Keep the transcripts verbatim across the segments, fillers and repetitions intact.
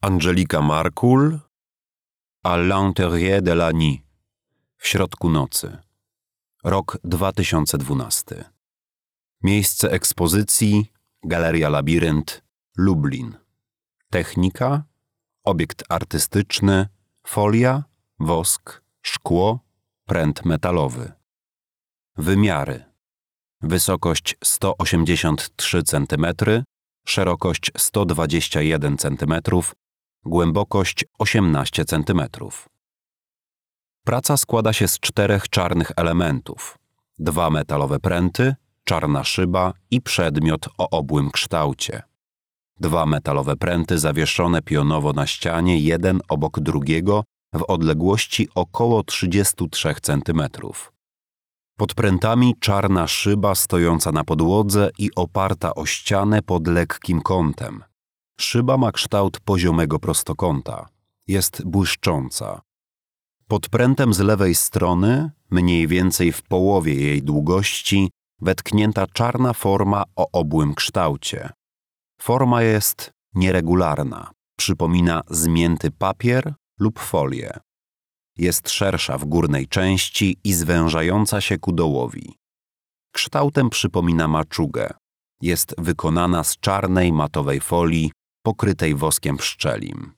Angelica Markul, À l'intérieur de la nuit, w środku nocy. Rok dwa tysiące dwunasty. Miejsce ekspozycji Galeria Labirynt, Lublin. Technika, obiekt artystyczny, folia, wosk, szkło, pręt metalowy. Wymiary: wysokość sto osiemdziesiąt trzy centymetry, szerokość sto dwadzieścia jeden centymetrów, głębokość osiemnaście centymetrów. Praca składa się z czterech czarnych elementów: dwa metalowe pręty, czarna szyba i przedmiot o obłym kształcie. Dwa metalowe pręty zawieszone pionowo na ścianie, jeden obok drugiego, w odległości około trzydziestu trzech centymetrów. Pod prętami czarna szyba stojąca na podłodze i oparta o ścianę pod lekkim kątem. Szyba ma kształt poziomego prostokąta. Jest błyszcząca. Pod prętem z lewej strony, mniej więcej w połowie jej długości, wetknięta czarna forma o obłym kształcie. Forma jest nieregularna. Przypomina zmięty papier lub folię. Jest szersza w górnej części i zwężająca się ku dołowi. Kształtem przypomina maczugę. Jest wykonana z czarnej matowej folii pokrytej woskiem pszczelim.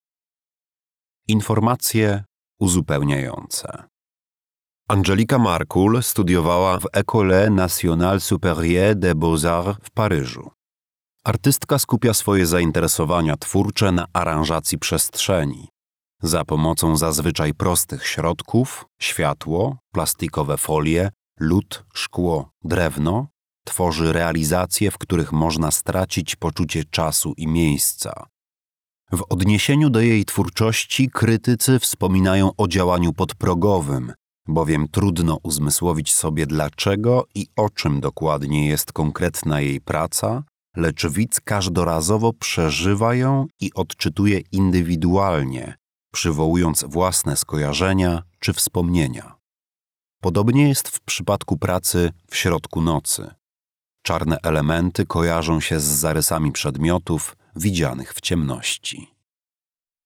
Informacje uzupełniające. Angelica Markul studiowała w École Nationale Supérieure des Beaux-Arts w Paryżu. Artystka skupia swoje zainteresowania twórcze na aranżacji przestrzeni. Za pomocą zazwyczaj prostych środków, światło, plastikowe folie, lód, szkło, drewno, tworzy realizacje, w których można stracić poczucie czasu i miejsca. W odniesieniu do jej twórczości krytycy wspominają o działaniu podprogowym, bowiem trudno uzmysłowić sobie, dlaczego i o czym dokładnie jest konkretna jej praca, lecz widz każdorazowo przeżywa ją i odczytuje indywidualnie, przywołując własne skojarzenia czy wspomnienia. Podobnie jest w przypadku pracy w środku nocy. Czarne elementy kojarzą się z zarysami przedmiotów widzianych w ciemności.